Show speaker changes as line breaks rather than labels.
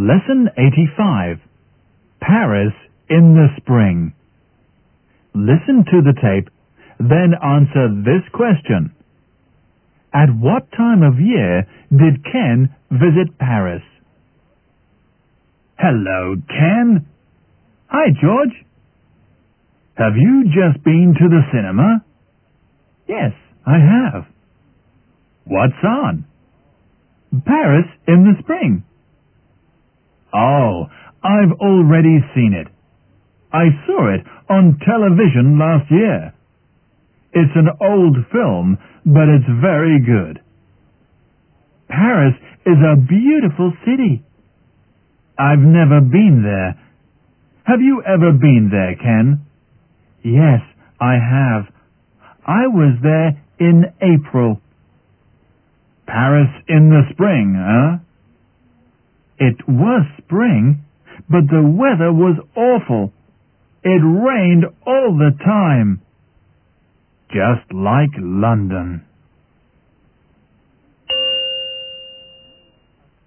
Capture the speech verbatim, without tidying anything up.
Lesson eighty-five. Paris in the spring. Listen to the tape, then answer this question. At what time of year did Ken visit Paris? Hello, Ken. Hi, George. Have you just been to the cinema? Yes, I have. What's on? Paris in the spring. Oh, I've already seen it. I saw it on television last year. It's an old film, but it's very good. Paris is a beautiful city. I've never been there. Have you ever been there, Ken? Yes, I have. I was there in April. Paris in the spring, huh? It was spring, but the weather was awful. It rained all the time. Just like London.